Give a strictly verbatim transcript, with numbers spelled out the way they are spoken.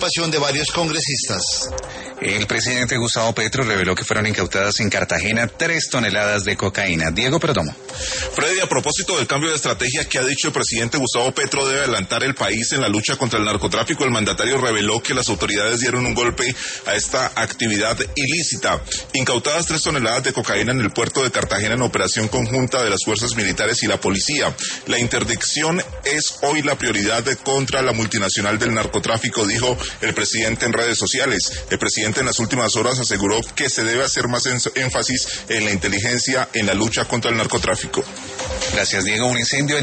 preocupación de varios congresistas. El presidente Gustavo Petro reveló que fueron incautadas en Cartagena tres toneladas de cocaína. Diego Perdomo. Freddy, a propósito del cambio de estrategia que ha dicho el presidente Gustavo Petro debe adelantar el país en la lucha contra el narcotráfico, el mandatario reveló que las autoridades dieron un golpe a esta actividad ilícita. Incautadas tres toneladas de cocaína en el puerto de Cartagena en operación conjunta de las fuerzas militares y la policía. La interdicción es hoy la prioridad contra la multinacional del narcotráfico, dijo el presidente en redes sociales. El presidente en las últimas horas aseguró que se debe hacer más énfasis en la inteligencia en la lucha contra el narcotráfico. Gracias, Diego. Un incendio en